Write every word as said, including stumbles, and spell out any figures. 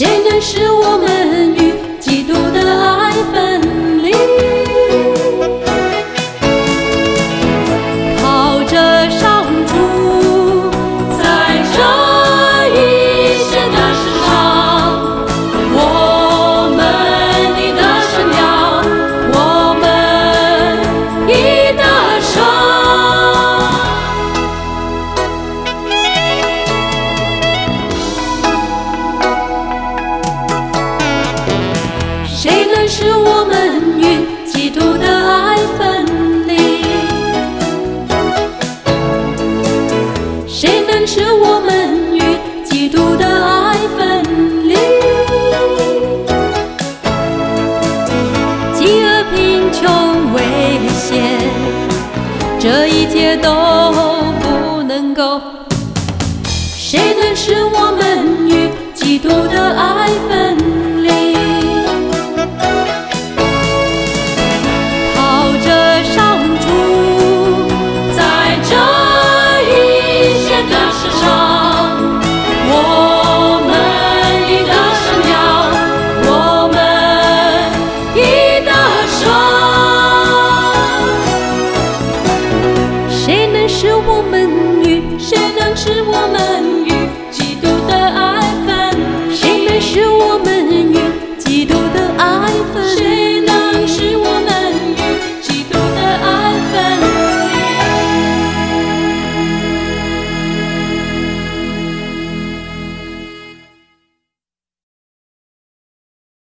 谁能使我们与基督的爱分离？靠着上主，在这一切的事上，我们已得胜了，我们已得胜。谁能使我们与基督的爱分离？谁能使我们与基督的爱分离？饥饿、贫穷、危险，这一切都不能够。谁能使我们与基督的爱分离？靠着上主，在这一切的事上，我们已得胜了，我们已得胜。谁能使我们与谁能使我们与基督的爱分？谁能使我们与基督的爱分？